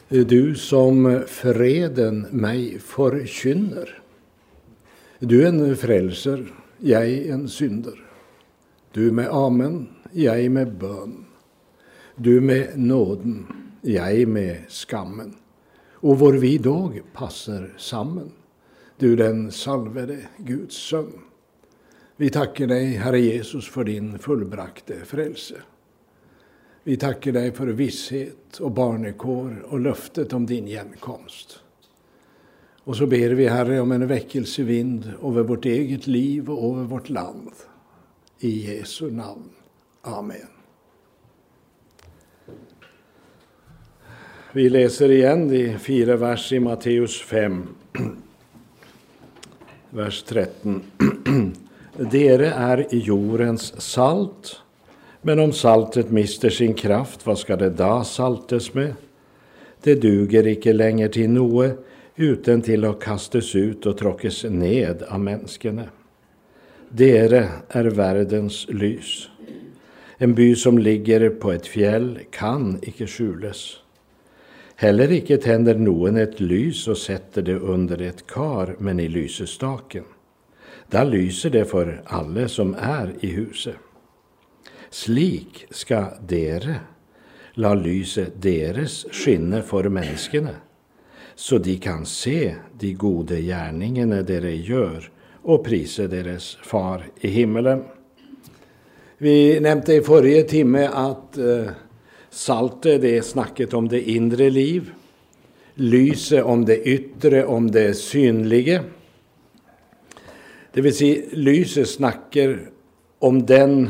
Du som freden mig forkynner. Du en frelser, jeg en synder. Du med amen, jeg med bøn. Du med nåden, jeg med skammen. Og hvor vi dog passer sammen. Du den salvede Guds sønn. Vi takker deg, Herre Jesus, for din fullbrakte frelse. Vi takker deg for visshet og barnekår og løftet om din gjenkomst. Og så ber vi, Herre, om en vekkelsevind over vårt eget liv og over vårt land. I Jesu navn. Amen. Vi leser igjen de 4 vers i Matteus 5, vers 13. Dere er jordens salt, men om saltet mister sin kraft, hva skal det da saltes med? Det duger ikke lenger til noe, uten til å kastes ut og tråkkes ned av menneskene. Dere er verdens lys. En by som ligger på et fjell kan ikke skjules. Heller ikke tenner noen et lys og setter det under et kar, men i lysestaken. Da lyser det for alle som er i huset. Slik skal dere la lyset deres skinne for menneskene, så de kan se de gode gjerningene dere gjør, og prise deres far i himmelen. Vi nevnte i forrige time at saltet det snakket om det indre liv, lyset om det ytre, om det synlige. Det vil si, lyset snakker om den,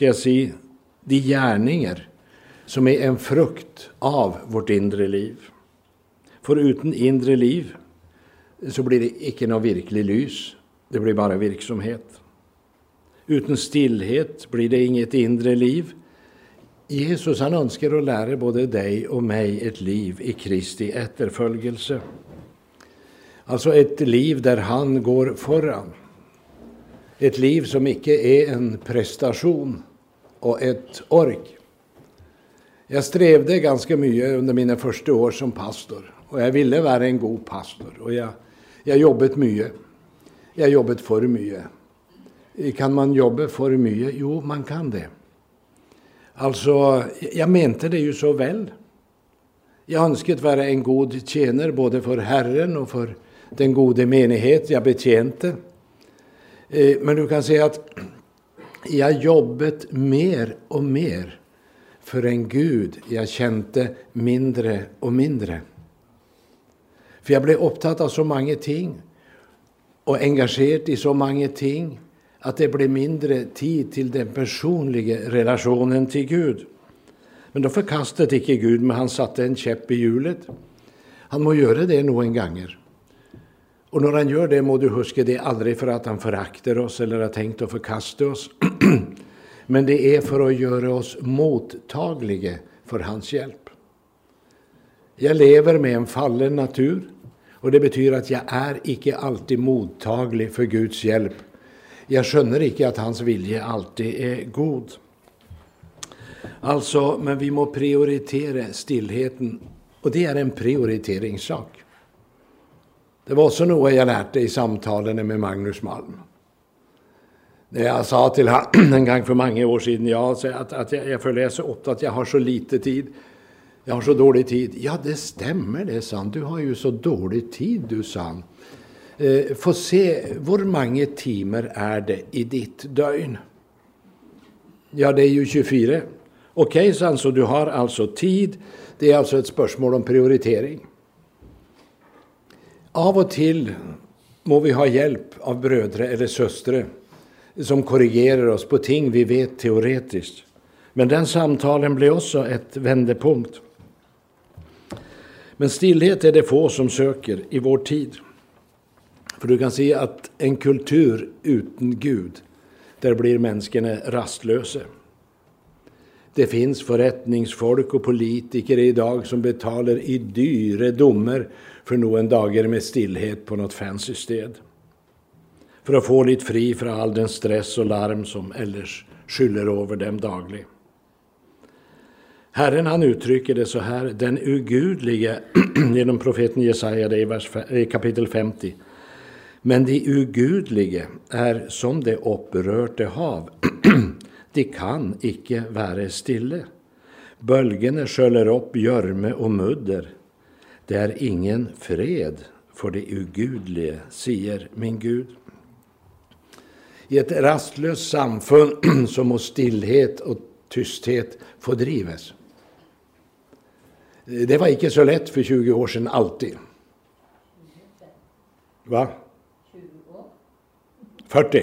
de gjerninger som er en frukt av vårt indre liv. For uten indre liv så blir det ikke noe virkelig lys, det blir bare virksomhet. Uten stillhet blir det inget indre liv. Jesus han ønsker å lære både deg og meg et liv i Kristi etterfølgelse. Altså et liv der han går foran. Et liv som ikke er en prestasjon og et ork. Jeg strevde ganske mye under mine første år som pastor, og jeg ville være en god pastor, og jeg jobbet mye. Jeg jobbet for mye. Kan man jobbe for mye? Jo, man kan det. Altså, jeg mente det jo så vel. Jeg ønsket være en god tjener, både for Herren og for den gode menighet jeg betjente. Men du kan si at jeg jobbet mer og mer for en Gud jeg kjente mindre og mindre. For jeg ble opptatt av så mange ting, og engasjert i så mange ting, at det ble mindre tid til den personlige relasjonen til Gud. Men da forkastet ikke Gud, men han satte en kjepp i hjulet. Han må gjøre det noen ganger. Og når han gjør det, må du huske det aldri for at han forakter oss eller har tenkt å forkaste oss. Men det er for å gjøre oss mottagelige for hans hjelp. Jeg lever med en fallen natur, og det betyr at jeg er ikke alltid mottagelig for Guds hjelp. Jeg skjønner ikke at hans vilje alltid er god. Altså, men vi må prioritere stillheten, og det er en prioriteringssak. Det var også noe jeg lærte i samtalene med Magnus Malm. Jeg sa til han en gang for mange år siden, at jeg føler jeg er så opptatt, jeg har så lite tid. Jeg har så dårlig tid. Ja, det stemmer det, sa han. Du har jo så dårlig tid, du, sa han. Få se, hvor mange timer er det i ditt døgn? Ja, det er jo 24. Ok, sa han, så du har altså tid. Det er altså et spørsmål om prioritering. Av og til må vi ha hjelp av brødre eller søstre som korrigerer oss på ting vi vet teoretisk. Men den samtalen ble også et vendepunkt. Men stillhet er det få som søker i vår tid. For du kan si at en kultur uten Gud, der blir menneskene rastløse. Det finns forretningsfolk og politikere i dag som betaler i dyre dommer for noen dager med stillhet på något fancy sted. For å få litt fri fra all den stress og larm som ellers skyller over dem daglig. Herren han uttrycker det så här: den ugudlige, genom profeten Jesaja, det i kapitel 50. Men de ugudlige är som det opprørte hav. De kan ikke være stille. Bølgene skjøller opp gjørme og mudder. Det er ingen fred for de ugudelige, sier min Gud. I et rastløst samfunn så må stillhet og tysthet fordrives. Det var ikke så lett for 20 år siden alltid. Hva? 40.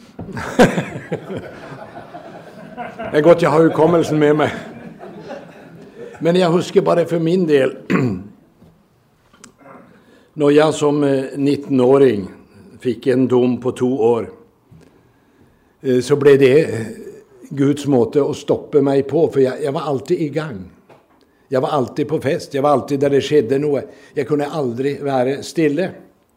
Det er godt jeg har hukommelsen med meg. Men jeg husker bare for min del, når jeg som 19-åring fikk en dom på 2 år, så ble det Guds måte å stoppe meg på, for jeg var alltid i gang. Jeg var alltid på fest, jeg var alltid der det skjedde noe. Jeg kunne aldri være stille.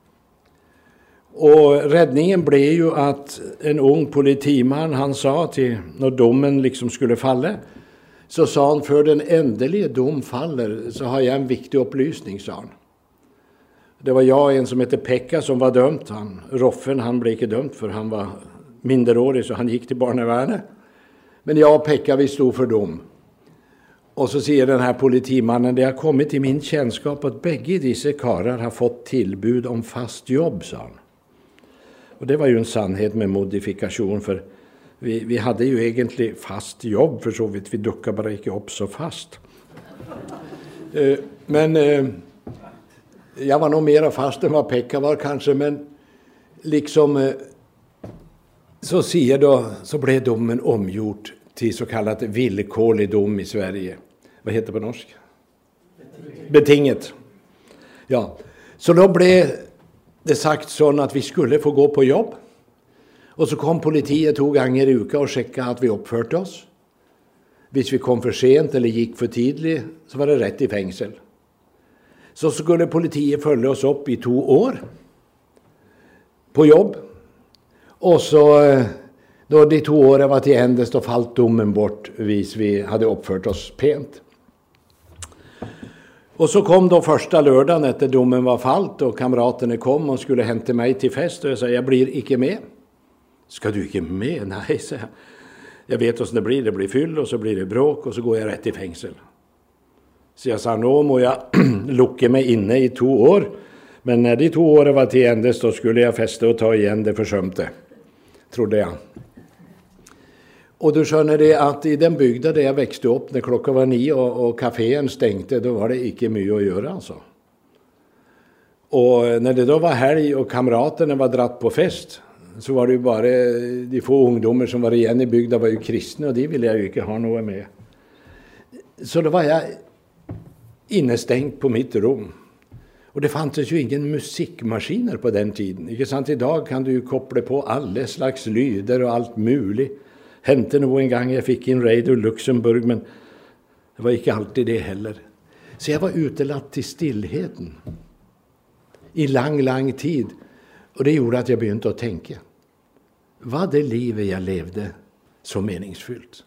Og redningen ble jo at en ung politimann, han sa til, når dommen liksom skulle falle, så sa han, før den endelige dom faller, så har jeg en viktig opplysning, sa han. Det var jeg, en som heter Pekka, som var dømt. Roffen, han ble ikke dømt, for han var minderårig, så han gikk til barnevernet. Men jeg og Pekka, vi sto for dom. Og så sier denne politimannen, det har kommet til min kjennskap at begge disse karer har fått tilbud om fast jobb, sa han. Og det var jo en sannhet med modifikasjon, for vi hadde jo egentlig fast jobb, for så vidt vi dukket bare ikke opp så fast. Men jeg var noe mer fast enn hva Pekka var kanskje, men liksom så ble dommen omgjort til såkalt vilkårlig dom i Sverige. Hva heter det på norsk? Betinget. Ja, så da ble det sagt sånn at vi skulle få gå på jobb, og så kom politiet 2 ganger i uka og sjekket at vi oppførte oss. Hvis vi kom for sent eller gikk for tidlig, så var det rett i fengsel. Så skulle politiet følge oss opp i 2 år på jobb, og så når de 2 årene var til ende, så falt dommen bort hvis vi hadde oppført oss pent. Og så kom da første lørdagen etter dommen var falt, og kameratene kom og skulle hente meg til fest, og jeg sa, jeg blir ikke med. Skal du ikke med? Nei, sa jeg. Jeg vet hvordan det blir fyll, og så blir det bråk, og så går jeg rett i fengsel. Så jeg sa, nå må jeg lukke meg inne i 2 år, men når de 2 årene var til ende, så skulle jeg feste og ta igjen det forsømte, trodde jeg. Og du skjønner det at i den bygda der jeg vekste opp, når klokka var 9 og kaféen stengte, da var det ikke mye å gjøre, altså. Og når det da var helg og kameratene var dratt på fest, så var det jo bare de få ungdommer som var igjen i bygda var jo kristne, og de ville jeg jo ikke ha noe med. Så da var jeg innestengt på mitt rom. Og det fantes jo ingen musikkmaskiner på den tiden. Ikke sant? I dag kan du koble på alle slags lyder og alt mulig. Hendte noe en gang jeg fikk inn Radio Luxemburg, men det var ikke alltid det heller. Så jeg var utelatt til stillheten i lang, lang tid. Og det gjorde at jeg begynte å tenke. Var det livet jeg levde så meningsfylt?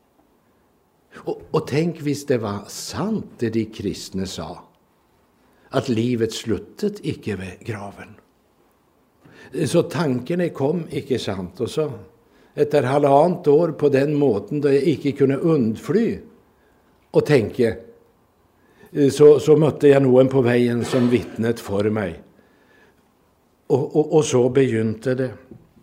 Og tenk hvis det var sant det de kristne sa, at livet sluttet ikke ved graven. Så tankene kom, ikke sant, og så etter 1,5 år på den måten da jeg ikke kunne unnfly og tenke, så møtte jeg noen på veien som vittnet for meg. Og så begynte det.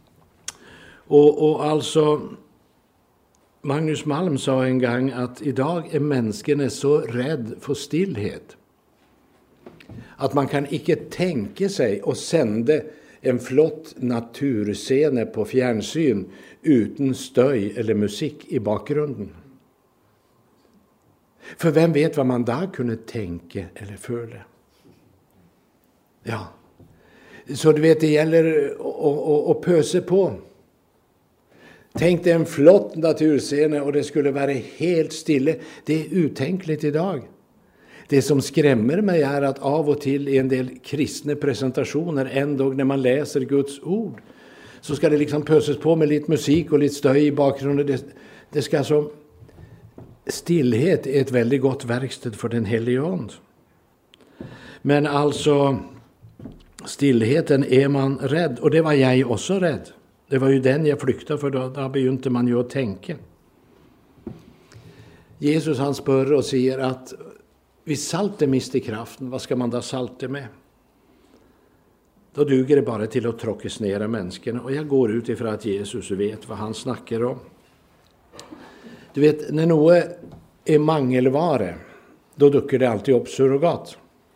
Og altså, Magnus Malm sa en gang at i dag er menneskene så redd for stillhet, at man kan ikke tenke seg å sende en flott naturscene på fjernsyn uten støy eller musikk i bakgrunnen. For hvem vet hva man da kunne tenke eller føle? Ja, så du vet det gjelder å pøse på. Tenk deg en flott naturscene, og det skulle være helt stille. Det er utenkelig i dag. Det som skremmer meg er at av og til i en del kristne presentasjoner, endog når man leser Guds ord, så skal det liksom pøses på med litt musikk og litt støy i bakgrunnen. Det skal så stillhet är ett väldigt gott verksted för den helige ånd. Men alltså, stillheten är man rädd. Och det var jag också rädd. Det var ju den jag flyktade för, då begynte man ju att tänka. Jesus han spör och säger att vid saltet mister kraften, vad ska man då salta med? Då duger det bara till att tråkesnera människorna. Och jag går ut ifrån att Jesus vet vad han snackar om. Du vet, när något är mangelvare, då dukker det alltid upp surrogat.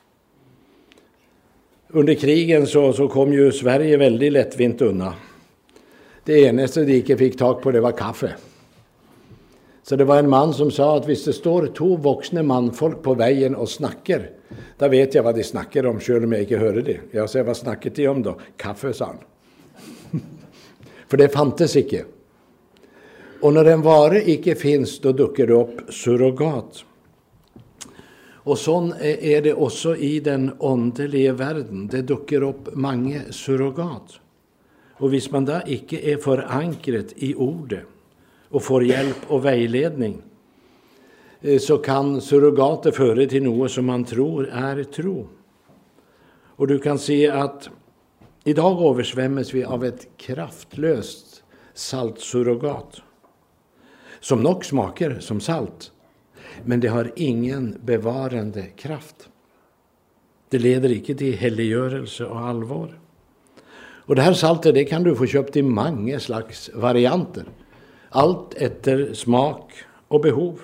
Under krigen så kom ju Sverige väldigt lättvint undan. Det enaste de inte fick tag på det var kaffe. Så det var en man som sa att hvis det står 2 voksne mannfolk på vägen och snackar, då vet jag vad de snackar om, själv om jag inte hörde det. Jag säger, vad snackar de om då? Kaffe, sa han. För det fantes inte. Och när en vara inte finns, då dukker det upp surrogat. Och sån är det också i den åndelige världen. Det dukker upp många surrogat. Och hvis man då inte är förankret i ordet och får hjälp och vägledning, så kan surrogater föra till något som man tror är tro. Och du kan se att idag översvämmas vi av ett kraftlöst saltsurrogat. Som nog smakar som salt, men det har ingen bevarande kraft. Det leder inte till helliggörelse och allvar. Och det här saltet, det kan du få köpt i många slags varianter. Allt efter smak och behov.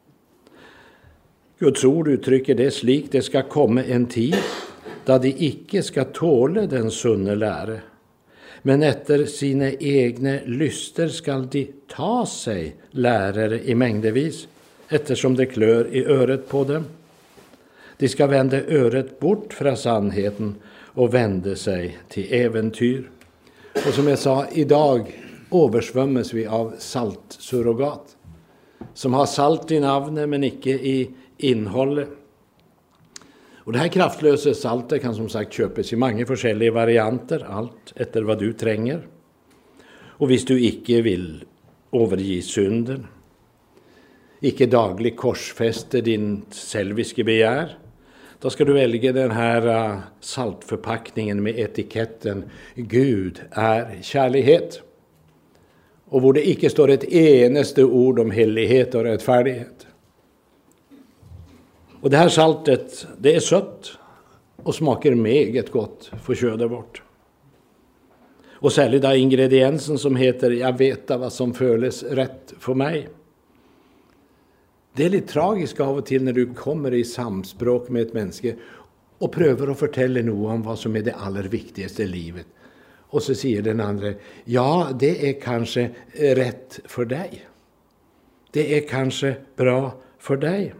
Guds ord uttrycker det slik: det ska komma en tid då de icke ska tåle den sunne läre, men efter sina egna lyster skall de ta sig lärare i mängdevis, eftersom det klör i öret på dem. De ska vända öret bort från sannheten och vända sig till äventyr. Och som jag sa, idag översvämmas vi av saltsurrogat, som har salt i namnet men icke i innehållet. Och det här kraftlösa saltet kan som sagt köpas i många olika varianter, allt efter vad du tränger. Och hvis du icke vill överge synden, icke daglig korsfäste din selviske begär, då ska du välja den här saltförpackningen med etiketten Gud är kärlighet. Och hvor det icke står ett eneste ord om helighet och rättfärdighet. Och det här saltet, det är sött och smakar meget gott för köda bort. Och särskilt där ingrediensen som heter jag vet vad som føles rätt för mig. Det är lite tragiskt av och till när du kommer i samspråk med ett människa och prövar att fortälla något om vad som är det allra viktigaste i livet. Och så säger den andra, ja, det är kanske rätt för dig. Det är kanske bra för dig.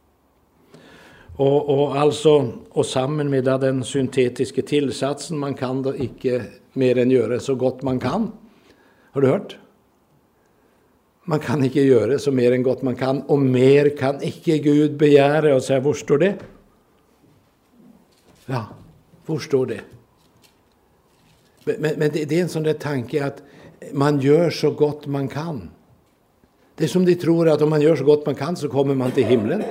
Och samman med den syntetiska tillsatsen, man kan då icke mer än göra så gott man kan. Har du hört? Man kan icke göra så mer än gott man kan, och mer kan icke Gud begära. Och säga, var står det? Ja, var står det? Men det är en sån där tanke att man gör så gott man kan. Det är som de tror att om man gör så gott man kan så kommer man till himlen.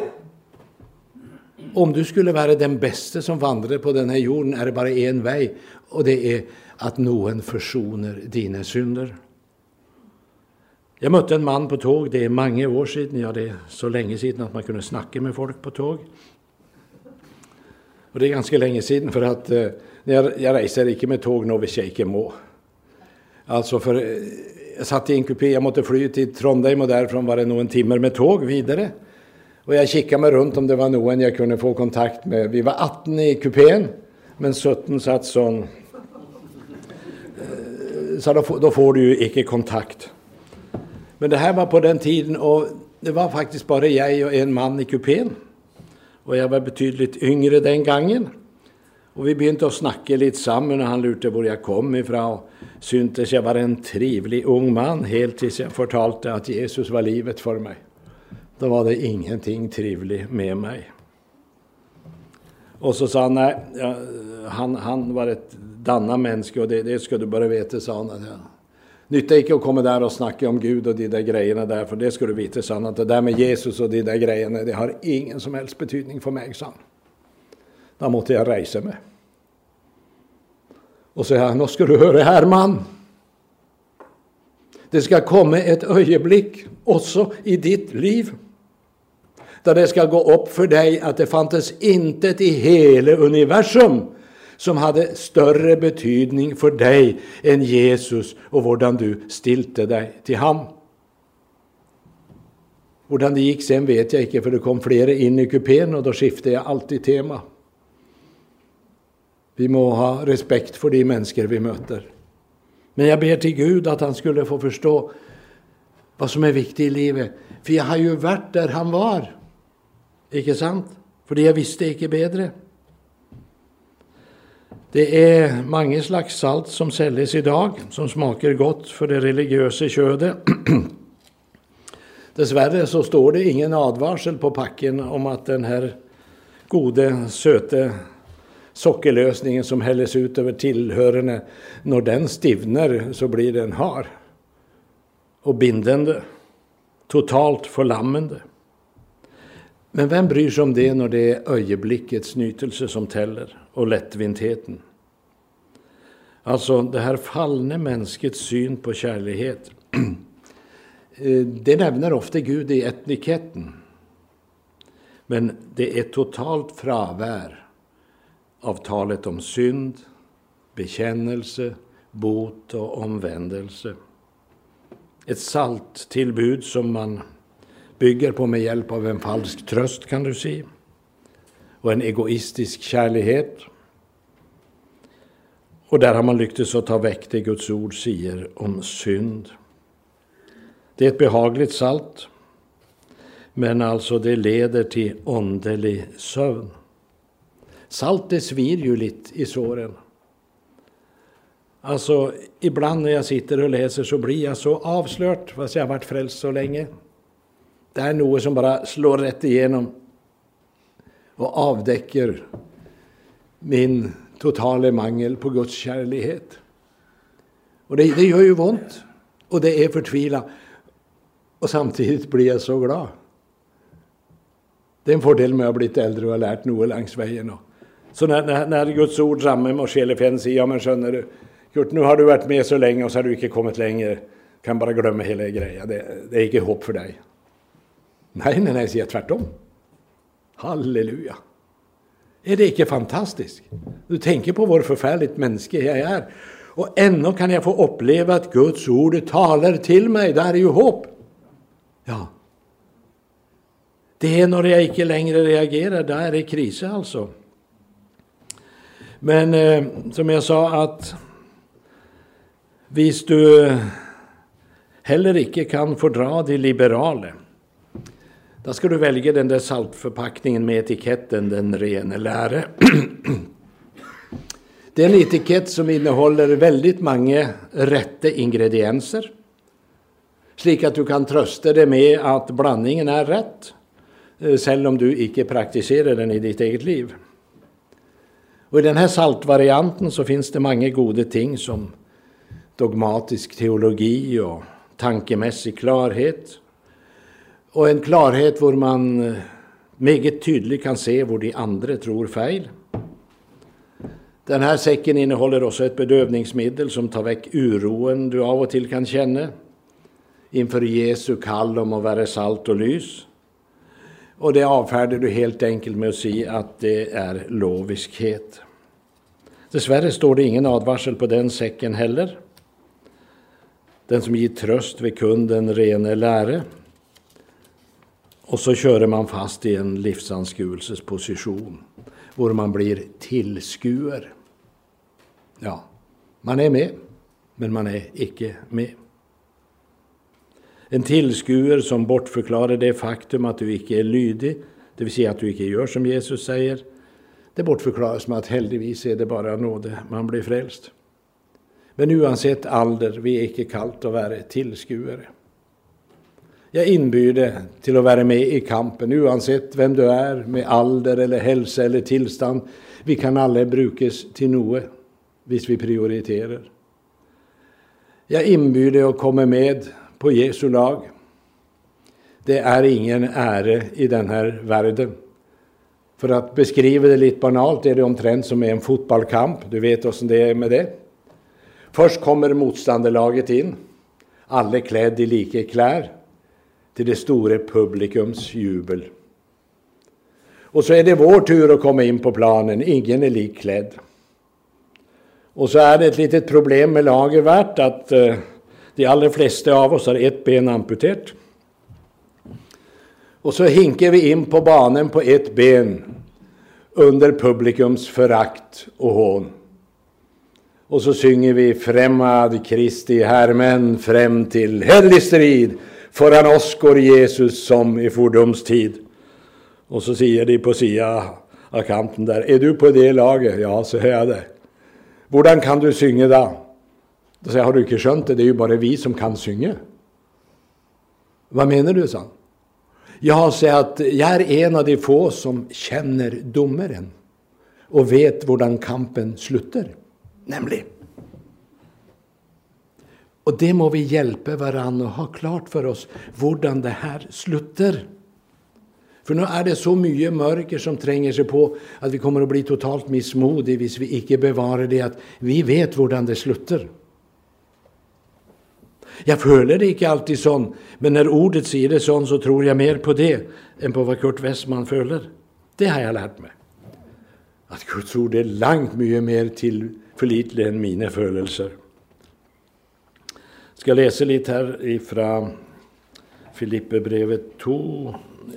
Om du skulle vara den bästa som vandrar på den här jorden är det bara en väg, och det är att någon försoner dina synder. Jag mötte en man på tåg, det är många år sedan, ja det är så länge sedan att man kunde snacka med folk på tåg. Och det är ganska länge sedan, för att jag reser inte med tåg nå hvis jag inte må. Alltså för jag satt i en kupé, jag måste fly till Trondheim och därifrån var det någon timmar med tåg vidare. Och jag kikade mig runt om det var någon jag kunde få kontakt med. Vi var 18 i kupén, men 17 satt sån. Så då får du ju inte kontakt. Men det här var på den tiden, och det var faktiskt bara jag och en man i kupén. Och jag var betydligt yngre den gången. Och vi började att snacka lite samman, och han lurte var jag kom ifrån. Syntes jag var en trivlig ung man, helt tills jag fortalte att Jesus var livet för mig. Då var det ingenting trivligt med mig. Och så sa han, nej, han var ett danna människa, och det ska du bara veta, sa han. Nytta ikke å komme der og snakke om Gud og de der greiene der, for det skulle vite sånn at det der med Jesus og de der greiene, det har ingen som helst betydning for meg, sånn. Da måtte jeg reise meg. Og så nå skal du høre her, mann. Det skal komme et øyeblikk også i ditt liv, da det skal gå opp for deg at det fantes intet i hele universum som hadde større betydning for deg enn Jesus og hvordan du stilte deg til ham. Hvordan det gikk sen vet jeg ikke, for det kom flere inn i kupeen, og da skifter jeg alltid tema. Vi må ha respekt for de mennesker vi møter. Men jeg ber til Gud at han skulle få forstå hva som er viktig i livet. For jeg har jo vært der han var, ikke sant? Fordi jeg visste ikke bedre. Det er mange slags salt som selges i dag, som smaker godt for det religiøse kjødet. Dessverre så står det ingen advarsel på pakken om at den her gode, søte sokkeløsningen som helles ut over tilhørende, når den stivner, så blir den hard og bindende, totalt forlammende. Men hvem bryr seg om det når det er øyeblikkets nytelse som teller, og lettvintheten? Altså, det her falne menneskets syn på kjærlighet, det nevner ofte Gud i etiketten. Men det er totalt fravær av talet om synd, bekjennelse, bot og omvendelse. Et salttilbud som man bygger på med hjelp av en falsk trøst, kan du si, og en egoistisk kjærlighet. Og der har man lyktes å ta vekk det Guds ord sier om synd. Det er et behagelig salt, men altså det leder til åndelig søvn. Saltet svir jo litt i såren. Altså, iblant når jeg sitter og leser, så blir jeg så avslørt, hvis jeg har vært frelst så lenge. Det er noe som bare slår rett igjennom og avdekker min totale mangel på Guds kjærlighet. Og det gjør jo vondt, og det er fortvilet. Og samtidig blir jeg så glad. Det er en fordel med å ha blitt eldre og ha lært noe langs veien. Så når Guds ord sammen med sjelefen sier, ja, men skjønner du, Kurt, nå har du vært med så lenge, og så har du ikke kommet lenger, kan bare glemme hele greia. Det er ikke håp for deg. Nei, jeg sier tvert om. Halleluja. Er det ikke fantastisk? Du tenker på hvor forferdelig menneske jeg er. Og ennå kan jeg få oppleve at Guds ord taler til meg. Det er jo håp. Ja. Det er når jeg ikke lenger reagerer. Da er det krise, altså. Men som jeg sa, at hvis du heller ikke kan fordra de liberale, da skal du velge den der saltforpakningen med etiketten Den rene lære. Det er en etikett som inneholder veldig mange rette ingredienser, slik at du kan trøste deg med at blandingen er rett, selv om du ikke praktiserer den i ditt eget liv. Og i denne saltvarianten så finnes det mange gode ting som dogmatisk teologi og tankemessig klarhet, og en klarhet hvor man meget tydelig kan se hvor de andre tror feil. Denne sekken inneholder også et bedøvningsmiddel som tar vekk uroen du av og til kan kjenne innenfor Jesu kall om å være salt og lys. Og det avferder du helt enkelt med å si at det er loviskhet. Dessverre står det ingen advarsel på den sekken heller. Den som gir trøst ved kun den rene lære. Og så kjører man fast i en livsanskuelsesposisjon, hvor man blir tilskuer. Ja, man er med, men man er ikke med. En tilskuer som bortforklarer det faktum at du ikke er lydig, det vil si at du ikke gjør som Jesus sier, det bortforklares med at heldigvis er det bare av nåde man blir frelst. Men uansett alder, vi er ikke kalt å være tilskuere. Jeg innbyr deg til å være med i kampen, uansett hvem du er, med alder eller helse eller tilstand. Vi kan alle brukes til noe, hvis vi prioriterer. Jag inbjuder att komma med på Jesu lag. Det är ingen ära i den här världen. För att beskriva det lite banalt är det omtrent som en fotbollskamp. Du vet hur det är med det. Först kommer motståndarlaget in. Alla klädd i lika kläder. Till det stora publikums jubel. Och så är det vår tur att komma in på planen. Ingen är likklädd. Och så är det ett litet problem med laget värt att de allra flesta av oss har ett ben amputerat. Och så hinkar vi in på banan på ett ben under publikums förakt och hån. Och så synger vi främmad Kristi Herren fram till hellig strid. Föran oss går Jesus som i fordums tid. Och så säger de på sidan av kanten där. Är du på det laget? Ja, så är jag det. Hvordan kan du synge då? Då säger jag, har du inte skönt det? Det är ju bara vi som kan synge. Vad menar du, sa? Jag säger att jag är en av de få som känner domaren. Och vet hvordan kampen slutar. Nämligen. Och det må vi hjälpa varandra och ha klart för oss hvordan det här slutar. För nu är det så mycket mörker som tränger sig på att vi kommer att bli totalt missmodiga hvis vi inte bevarar det att vi vet hvordan det slutar. Jag följer det inte alltid sån, men när ordet säger det sån så tror jag mer på det än på vad Kurt Westman följer. Det har jag lärt mig. Att Guds ord är långt mycket mer tillförlitligt än mina födelser. Jag ska läsa lite här ifrån Filipperbrevet 2,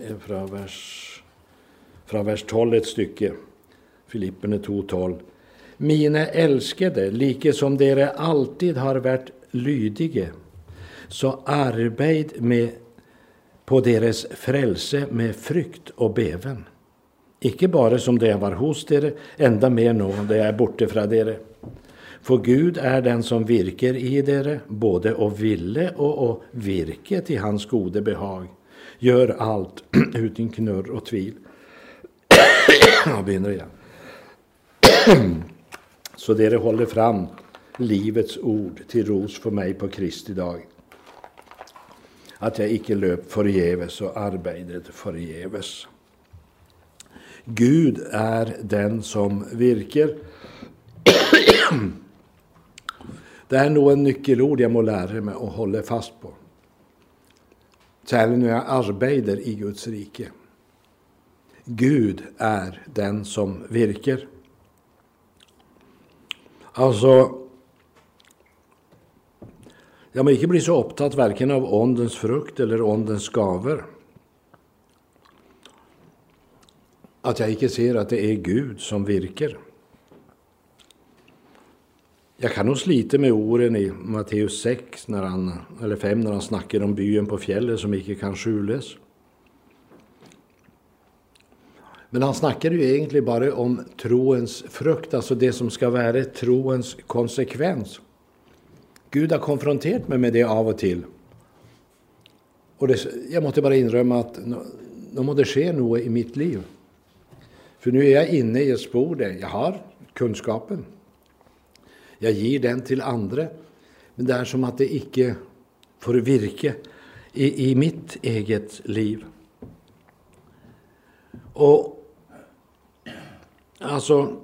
från vers 12 ett stycke. Filipperne 2:12. Mina älskade, like som dere alltid har varit lydige, så arbeid med på deres frälse med frykt och beven. Ikke bare som det var hos dere, enda mer nå det är borte fra dere. For Gud är den som virker i dere, både å ville och å virke till hans gode behag. Gör allt utan knurr och tvil. Jag begynner igen. Så dere håller fram livets ord till ros för mig på Kristi dag. Att jag icke löp förgäves och arbetet förgäves. Gud är den som virker. Det är nog en nyckelord jag må lära mig och hålla fast på. Särskilt när jag arbetar i Guds rike. Gud är den som virker. Alltså, jag må inte bli så upptatt varken av åndens frukt eller åndens gaver. Att jag inte ser att det är Gud som virker. Jag kan nog slita med orden i Matteus 6 eller 5 när han snackar om byen på fjället som inte kan skjules. Men han snackar ju egentligen bara om troens frukt, alltså det som ska vara troens konsekvens. Gud har konfronterat mig med det av och till. Och jag måste bara inrömma att nu må det ske något i mitt liv. För nu är jag inne i ett spår där jag har kunskapen. Jag ger den till andra. Men det är som att det icke får virke i mitt eget liv. Och alltså,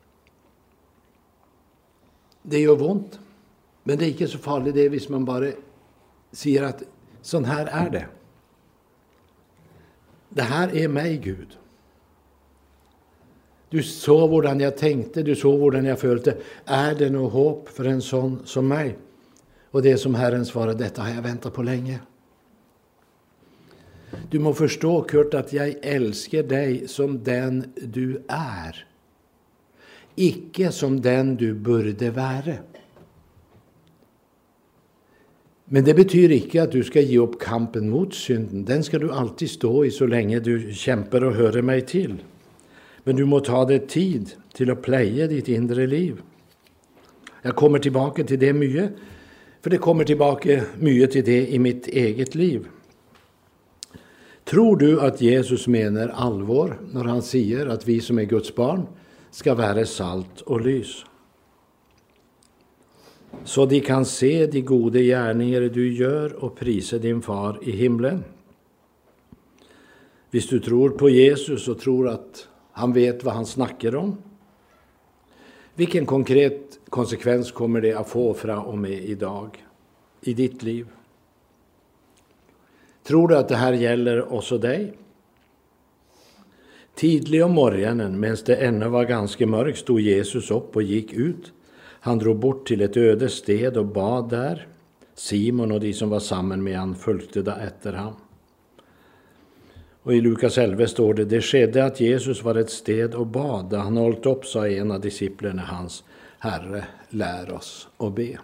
det gör ont. Men det är inte så farligt det hvis man bara säger att sån här är det. Det här är mig, Gud. Du såg hvordan jag tänkte, du såg hvordan jag följde. Är det något hopp för en sån som mig? Och det som Herren svarade, detta har jag väntat på länge. Du må förstå, Kurt, att jag älskar dig som den du är. Icke som den du borde vara. Men det betyder inte att du ska ge upp kampen mot synden. Den ska du alltid stå i så länge du kämpar och hör mig till. Men du må ta dig tid till att pleje ditt inre liv. Jag kommer tillbaka till det mycket. För det kommer tillbaka mycket till det i mitt eget liv. Tror du att Jesus menar allvar när han säger att vi som är Guds barn ska vara salt och lys? så de kan se de gode gärningar du gör och prisa din far i himlen. Hvis du tror på Jesus och tror att han vet vad han snackar om, vilken konkret konsekvens kommer det att få fra och med idag i ditt liv? Tror du att det här gäller också dig? Tidlig om morgonen, mens det ännu var ganska mörkt, stod Jesus upp och gick ut. Han drog bort till ett öde sted och bad där. Simon och de som var sammen med han följde där efter ham. Och i Lukas 11 står det skedde att Jesus var ett sted och bad. Da han holdt upp, sa en av disciplerna hans, Herre, lär oss att be.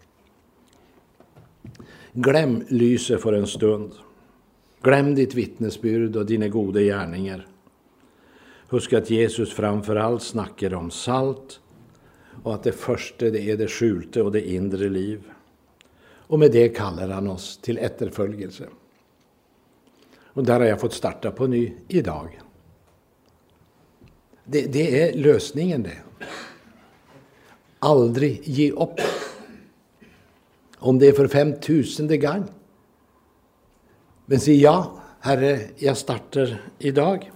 Glöm lyset för en stund. Glöm ditt vittnesbyrd och dina goda gärningar. Husk att Jesus framför allt snackar om salt och att det första det är det skjulte och det inre liv. Och med det kallar han oss till efterföljelse. Och där har jag fått starta på ny idag. Det är lösningen det. Aldrig ge upp. Om det är för 5000:e gång. Men säg ja, Herre, jag startar idag.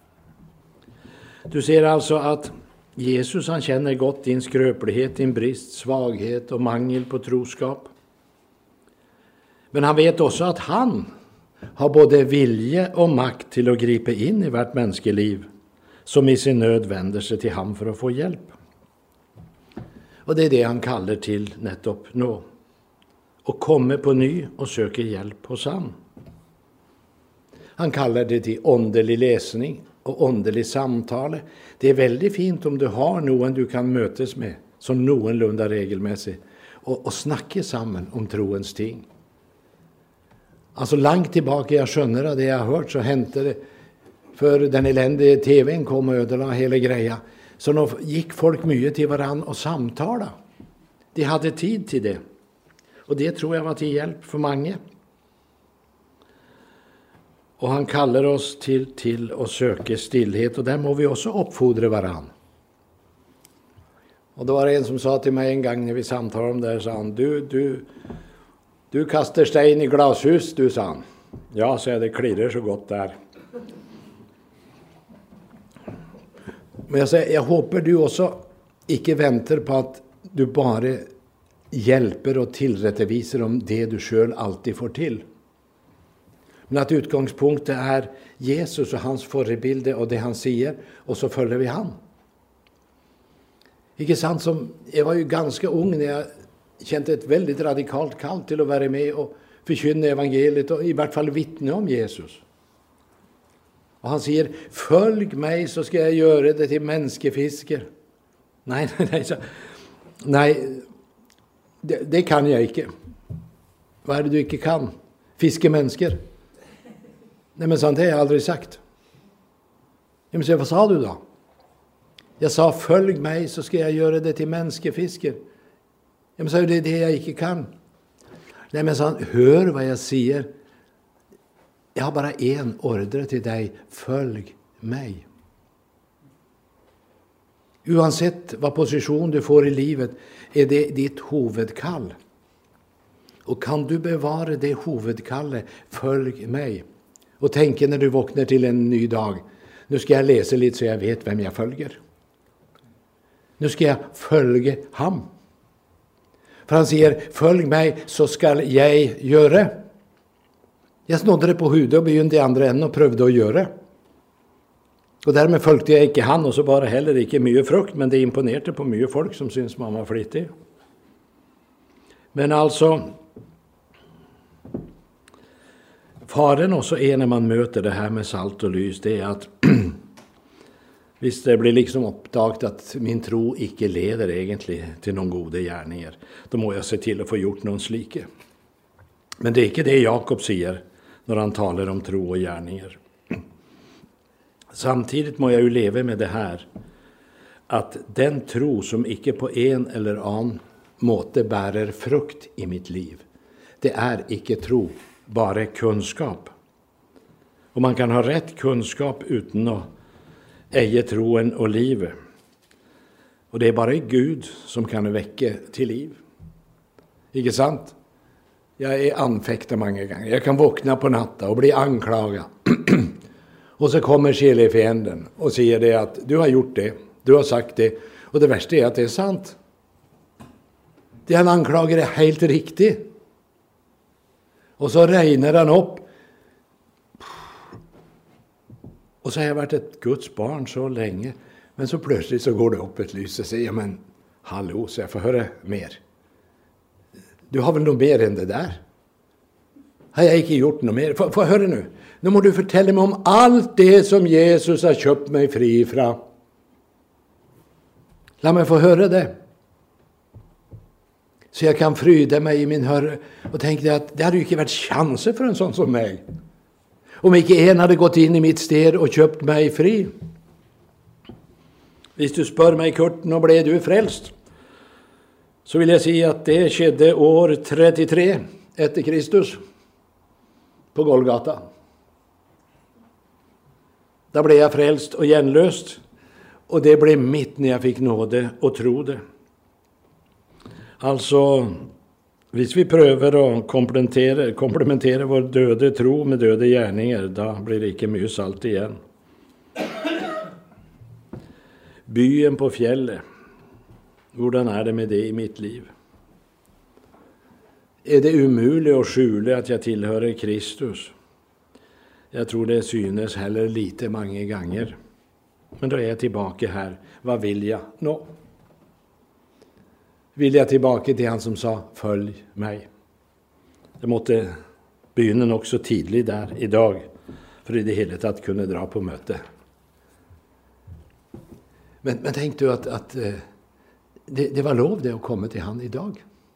Du ser alltså att Jesus han känner gott din skröplighet, din brist, svaghet och mangel på troskap. Men han vet också att han har både vilje och makt till att gripa in i vårt mänskeliv som i sin nöd vänder sig till ham för att få hjälp. Och det är det han kallar till nettopp nå. Och kommer på ny och söker hjälp hos han. Han kallar det till åndelig läsning och åndelig samtale. Det är väldigt fint om du har någon du kan mötes med som någorlunda regelmässigt och snacka samman om troens ting. Alltså långt tillbaka jag skönner det jag har hört så hände det för den eländige tvn kom och ödelade hela greja. Så då gick folk mycket till varann och samtala. De hade tid till det. Och det tror jag var till hjälp för många. Och han kallar oss till att söka stillhet. Och där må vi också uppfordra varann. Och då var det en som sa till mig en gång när vi samtalade om det här, sa han, du kastar stein i glashus, du, sa han. Ja, så det klirrar så gott där. Men jag säger, jag hoppas du också inte väntar på att du bara hjälper och tillrättavisar om det du själv alltid får till. Men att utgångspunkten är Jesus och hans förebilder och det han säger, och så följer vi han. Ikke sant, som jag var ju ganska ung när jag kände ett väldigt radikalt kall till att vara med och förkynna evangeliet och i vart fall vittna om Jesus. Och han säger, följ mig så ska jag göra det till människofiskar. Nej, det kan jag inte. Vad är det du inte kan? Fiske människor. Nej, men sånt har jag aldrig sagt. Jag säger, vad sa du då? Jag sa, följ mig så ska jag göra det till människofiskar. Jag säger, det är det jag inte kan. Nej, men sa han, hör vad jag säger. Jag har bara en order till dig. Följ mig. Oavsett vad position du får i livet är det ditt huvudkall. Och kan du bevara det huvudkallet, följ mig. Och tänk när du vaknar till en ny dag. Nu ska jag läsa lite så jag vet vem jag följer. Nu ska jag följa ham. För han säger, följ mig så ska jag göra. Jag snodde det på huvudet och begynte i andra änden och prövade att göra. Och därmed följde jag inte han och så bara heller inte mycket frukt. Men det imponerade på mycket folk som syns mamma flitig. Men alltså, faren också är när man möter det här med salt och lys, det är att visst det blir liksom uppdagat att min tro icke leder egentligen till någon goda gärningar. Då må jag se till att få gjort någon slike. Men det är inte det Jakob säger när han talar om tro och gärningar. Samtidigt må jag ju leva med det här, att den tro som icke på en eller annan måte bärer frukt i mitt liv, det är icke tro, bara kunskap. Och man kan ha rätt kunskap utan att äga troen och livet. Och det är bara Gud som kan väcka till liv. Ikke sant? Jeg anfektet mange ganger. Jeg kan våkne på natta og bli anklaget. Og så kommer sjelefienden og sier det at du har gjort det, du har sagt det. Og det verste er at det er sant. Det han anklager er helt riktig. Og så regner han opp. Og så har jeg vært et Guds barn så lenge. Men så plutselig så går det opp et lys og sier, ja, men hallo, så jeg får høre mer. Du har vel noe mer enn det der? Har jeg ikke gjort noe mer? Få høre nå. Nå må du fortelle meg om alt det som Jesus har kjøpt meg fri fra. La meg få høre det. Så jeg kan fryde meg i min høre. Og tenke at det hadde jo ikke vært sjanse for en sånn som meg. Om ikke en hadde gått inn i mitt sted og kjøpt meg fri. Hvis du spør meg, Kurt, nå ble du frelst, så vil jeg si at det skjedde år 33 etter Kristus på Golgata. Da ble jeg frelst og gjenløst, og det ble midt når jeg fikk nåde og tro det. Altså, hvis vi prøver å komplementere vår døde tro med døde gjerninger, da blir det ikke mye salt igjen. Byen på fjellet, hvordan er det med det i mitt liv? Er det umulig å skjule at jeg tilhører Kristus? Jeg tror det synes heller lite mange ganger. Men da er jeg tilbake her. Hva vil jeg nå? Vil jeg tilbake til han som sa, følg meg. Jeg måtte begynne nok så tidlig der i dag, for i det hele tatt kunne dra på møte. Men tenk du at det var lov det å komme til han i dag.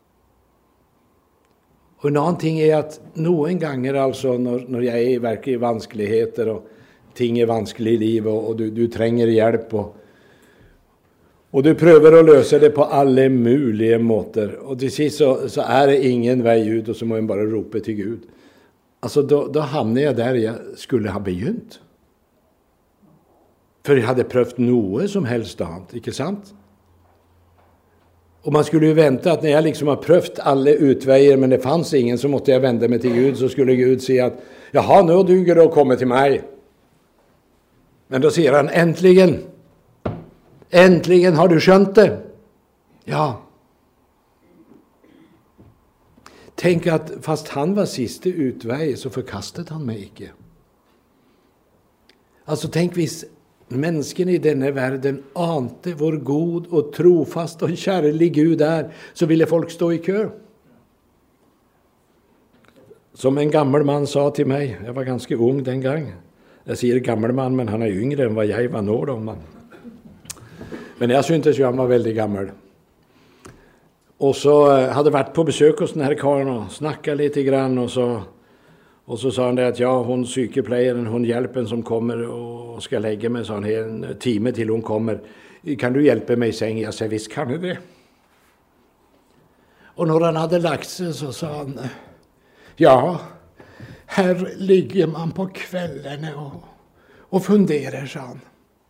Og en annen ting er at noen ganger altså, når jeg er virkelig i vanskeligheter, og ting er vanskelig i livet, og du trenger hjelp, og du prøver å løse det på alle mulige måter, og til sist så er det ingen vei ut, og så må en bare rope til Gud. Altså, da havner jeg der jeg skulle ha begynt. For jeg hadde prøvd noe som helst annet, ikke sant? Og man skulle jo vente at når jeg liksom har prøvd alle utveier, men det fanns ingen, så måtte jeg vende meg til Gud, så skulle Gud si at, jaha, nå duger det å komme til meg. Men da sier han, endelig har du skjønt det. Ja. Tenk at fast han var siste utvei, så forkastet han meg ikke. Altså tenk hvis menneskene i denne verden ante hvor god og trofast og kjærlig Gud er, så ville folk stå i kø. Som en gammel mann sa til meg, jeg var ganske ung den gang. Jeg sier gammel mann, men han er yngre enn hva jeg var nå. Men jeg syntes jo han var veldig gammel. Og så hadde vært på besøk hos denne karen og snakket litt grann, og så sa han det at ja, hun sykepleieren, hun hjelpen som kommer og skal legge meg, sa han, en time til hun kommer. Kan du hjelpe meg i seng? Jeg sa, visst kan jeg det. Og når han hadde lagt seg, så sa han, ja, her ligger man på kveldene og funderer, sa han.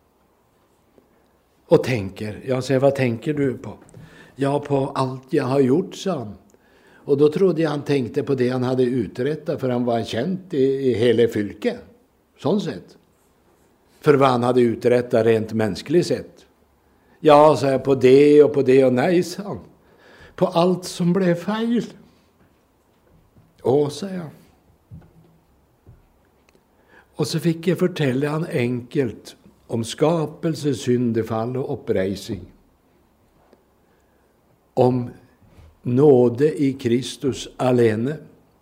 Og tenker, ja, sa jeg, hva tenker du på? Ja, på alt jeg har gjort, sa han. Og da trodde jeg han tenkte på det han hadde utrettet, for han var kjent i hele fylket, sånn sett. For hva han hadde utrettet rent menneskelig sett. Ja, sa jeg, på det, og nei, sa han. På alt som ble feil. Å, sa jeg. Og så fikk jeg fortelle han enkelt om skapelse, syndefall og oppreising. Om nåde i Kristus alene.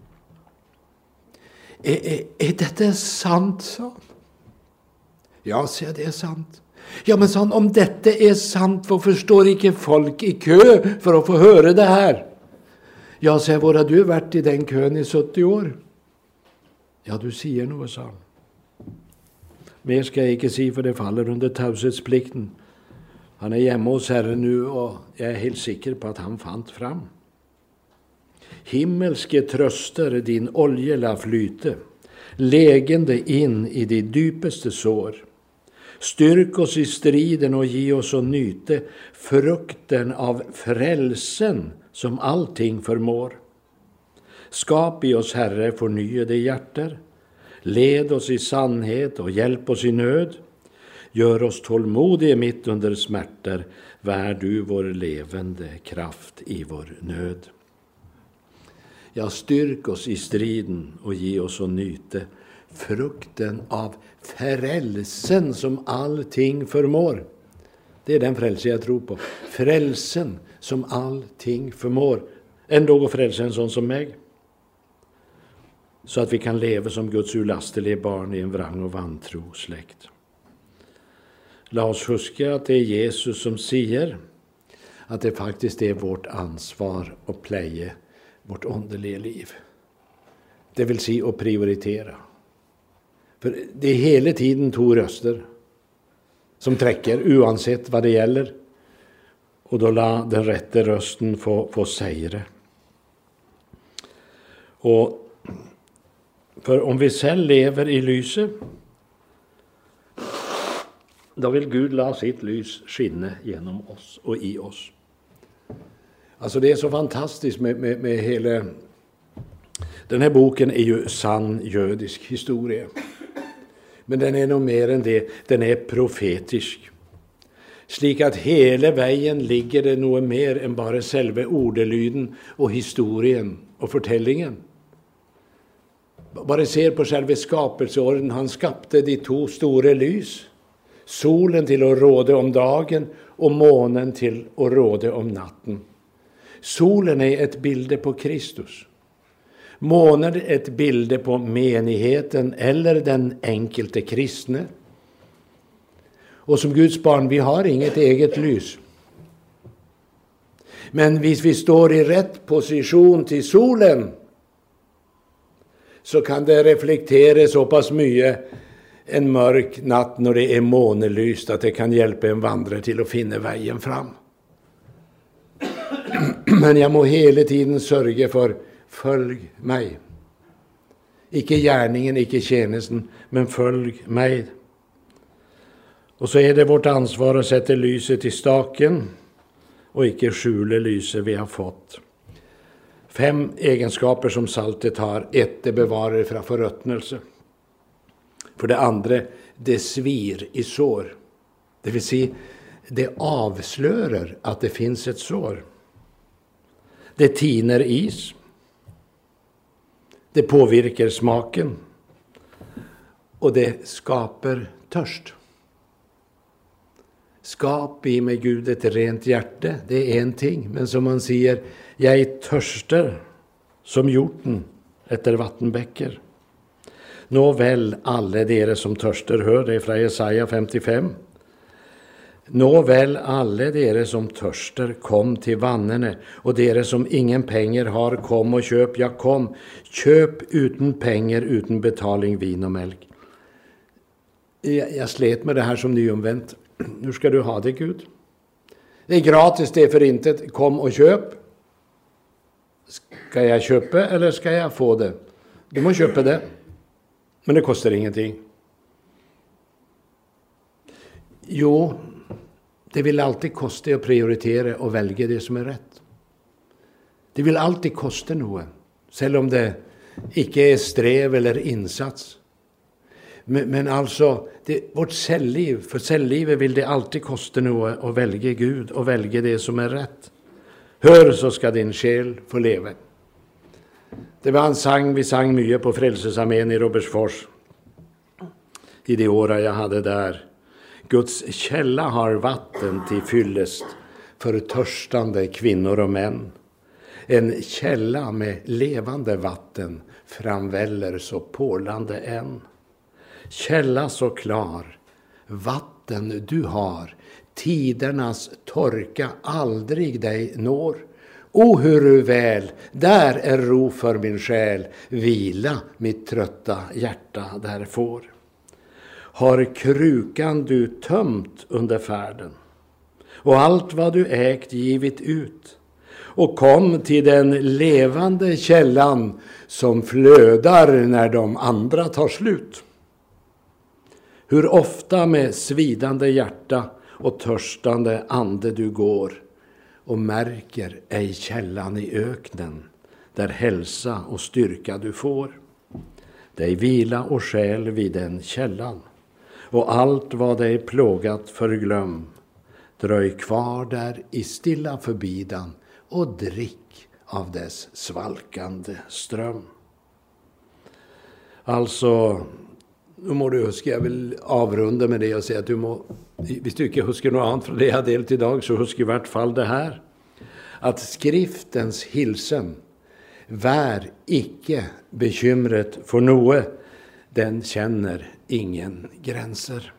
Er dette sant, sa han? Ja, sier jeg, det er sant. Ja, men sånn, om dette er sant, hvorfor står ikke folk i kø for å få høre det her? Ja, sier jeg, hvor har du vært i den køen i 70 år? Ja, du sier noe, sa han. Mer skal jeg ikke si, for det faller under taushetsplikten. Han er hjemme hos Herren nå, og jeg er helt sikker på at han fant fram. Himmelske trøster din olje la flyte, legende inn i de dypeste sår. Styrk oss i striden och ge oss att nyte frukten av frälsen som allting förmår. Skap i oss, Herre, förnyade hjärter. Led oss i sannhet och hjälp oss i nöd. Gör oss tålmodiga mitt under smärtor. Vär du vår levande kraft i vår nöd. Ja, styrk oss i striden och ge oss att nyte frukten av frälsen som allting förmår. Det är den frälse jag tror på. Frälsen som allting förmår. Ändå går frälsa en sån som mig. Så att vi kan leva som Guds ulastelige barn i en vrang och vantro släkt. Låt oss huska att det är Jesus som säger att det faktiskt är vårt ansvar att pleje vårt åndeliga liv. Det vill säga att prioritera. För det är hela tiden 2 röster som träcker oavsett vad det gäller. Och då la den rätta rösten få säga det. Och för om vi sen lever i lyset, då vill Gud la sitt lys skinne genom oss och i oss. Alltså det är så fantastiskt med hela... Den här boken är ju sann judisk historia. Men den är nog mer än det. Den är profetisk. Slik att hela vägen ligger det nog mer än bara själva ordelyden och historien och fortellingen. Bara ser på själva skapelseorden. Han skapte de 2 stora lys. Solen till att råda om dagen och månen till att råda om natten. Solen är ett bild på Kristus. Månen är ett bild på menigheten eller den enkelte kristne. Och som Guds barn, vi har inget eget lys. Men om vi står i rätt position till solen, så kan det reflektera så pass mycket en mörk natt när det är månelyst att det kan hjälpa en vandrare till att finna vägen fram. Men jag må hela tiden sörja för följ mig. Icke gärningen, icke tjänsten, men följ mig. Och så är det vårt ansvar att sätta lyset i staken och icke skjula lyset vi har fått. 5 egenskaper som saltet har. 1, det bevarar från förruttnelse. För det andra, det svir i sår. Det vill säga, det avslöjar att det finns ett sår. Det tiner is. Det påverkar smaken. Och det skapar törst. Skap i mig, Gud, ett rent hjärta. Det är en ting. Men som man säger, jag törstar som hjorten efter vattenbäckar. Nåväl, alla dere som törstar, hör det från Jesaja 55. Nåväl, alla dere som törstar, kom till vannene, och dere som ingen pengar har, kom och köp. Ja, kom, köp utan pengar, utan betaling, vin och mjölk. Jag slet med det här som nyomvänt. Hur ska du ha det, Gud? Det är gratis, det är för intet. Kom och köp. Ska jag köpa eller ska jag få det? Du måste köpa det. Men det kostar ingenting. Jo, det vill alltid kosta att prioritera och välja det som är rätt. Det vill alltid kosta något. Selv om det icke är sträv eller insats. Men alltså, vårt cellliv, för celllivet vill det alltid kosta något att välja Gud och välja det som är rätt. Hör, så ska din själ få leva. Det var vi sang mycket på Frälsningsarmén i Robertsfors. I de åra jag hade där. Guds källa har vatten till fyllest för törstande kvinnor och män. En källa med levande vatten framväller så porlande än. Källa så klar, vatten du har, tidernas torka aldrig dig når. O hur väl, där är ro för min själ, vila mitt trötta hjärta där får. Har krukan du tömt under färden, och allt vad du ägt givit ut, och kom till den levande källan som flödar när de andra tar slut. Hur ofta med svidande hjärta och törstande ande du går och märker ej källan i öknen, där hälsa och styrka du får. Dig vila och själ vid den källan, och allt vad dig plågat förglöm. Dröj kvar där i stilla förbidan och drick av dess svalkande ström. Altså, nå må du huske, jeg vil avrunde med det og si at du må, hvis du ikke husker noe annet fra det jeg har delt i dag, så husk i hvert fall det her. At skriftens hilsen, vær ikke bekymret for noe, den kjenner ingen gränser.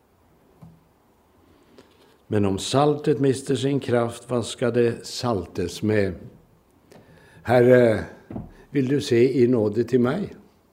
Men om saltet mister sin kraft, vad ska det saltes med? Herre, vill du se i nåde till mig,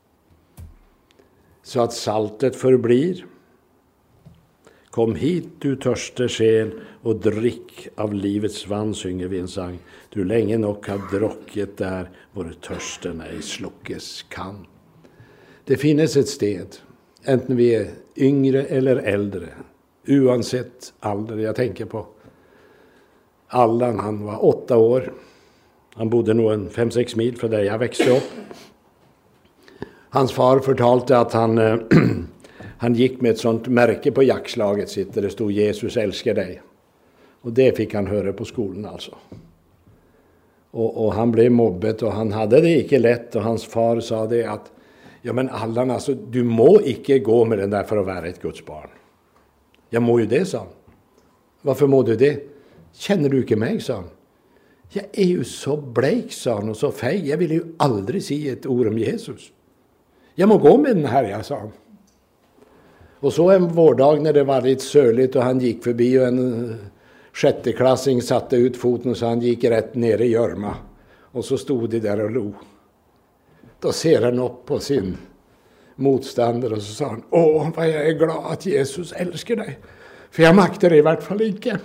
så att saltet förblir? Kom hit, du törste själ, och drick av livets vann, synger vi en sang. Du länge nok har drukket der, hvor tørsten ej slukkes kan. Det finnes et sted, enten vi er yngre eller äldre, uansett alder. Jag tänker på Allan, han var 8 år. Han bodde nog en 5-6 mil fra der jeg växte upp. Hans far fortalte at han gick med et sånt märke på jaktslaget sitt, där det stod Jesus älskar dig. Och det fick han høre på skolen alltså. Och han blev mobbet, och han hade det ikke lätt, och hans far sa det att ja, men Allan, alltså, du må ikke gå med den der for å være et Guds barn. Jeg må jo det, sa han. Hvorfor må du det? Kjenner du ikke meg, sa han. Jeg er jo så bleik, sa han, og så feig. Jeg ville jo aldri si et ord om Jesus. Jeg må gå med den her, ja, sa han. Og så en vårdag når det var litt sørligt, og han gikk forbi, og en 6-klassing satte ut foten, så han gikk rett ned i gjørma. Og så stod de der og lo. Da ser han opp på sin motstander, og så sa han, åh, vad jeg er glad at Jesus elsker deg, for jeg makter det i hvert fall ikke.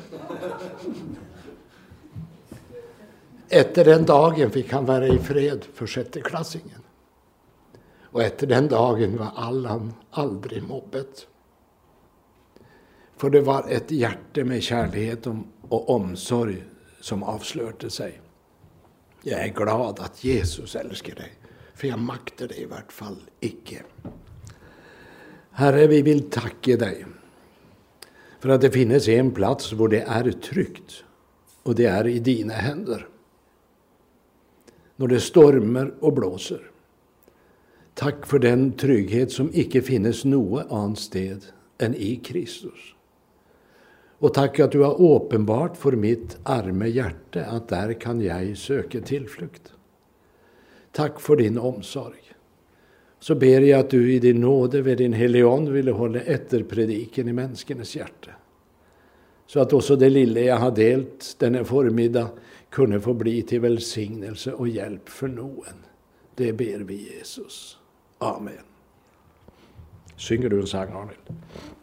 Etter den dagen fikk han være i fred for 6-klassingen. Og etter den dagen var Allan aldri mobbet. For det var et hjerte med kjærlighet og omsorg som avslørte seg. Jeg er glad at Jesus elsker deg, for jeg makter det i hvert fall ikke. Herre, vi vil takke deg for at det finnes en plass hvor det er trygt, og det er i dine hender. Når det stormer og blåser. Takk for den trygghet som ikke finnes noe annet sted enn i Kristus. Og takk at du har åpenbart for mitt arme hjerte at der kan jeg søke tilflukt. Takk for din omsorg. Så ber jeg at du i din nåde ved din Hellige Ånd ville holde etter prediken i menneskenes hjerte. Så at også det lille jeg har delt denne formiddag kunne få bli til velsignelse og hjelp for noen. Det ber vi Jesus. Amen. Synger du en sang, Arnhild?